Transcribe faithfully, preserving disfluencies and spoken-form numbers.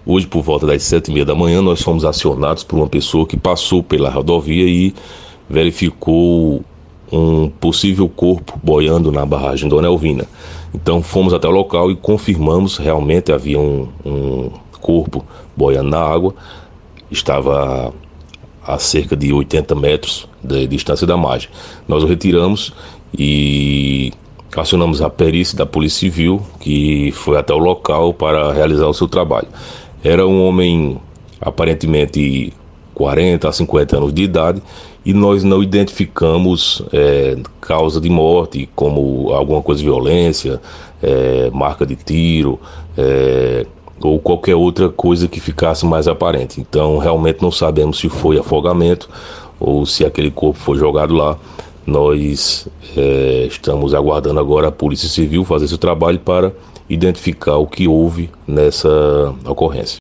Hoje, por volta das sete e meia da manhã, nós fomos acionados por uma pessoa que passou pela rodovia e verificou um possível corpo boiando na barragem Dona Elvina. Então fomos até o local e confirmamos, realmente havia um, um corpo boiando na água. Estava a cerca de oitenta metros de distância da margem. Nós o retiramos e acionamos a perícia da Polícia Civil, que foi até o local para realizar o seu trabalho. Era um homem aparentemente quarenta a cinquenta anos de idade e nós não identificamos é, causa de morte, como alguma coisa de violência, é, marca de tiro, é, ou qualquer outra coisa que ficasse mais aparente. Então realmente não sabemos se foi afogamento ou se aquele corpo foi jogado lá. Nós é, estamos aguardando agora a Polícia Civil fazer seu trabalho para identificar o que houve nessa ocorrência.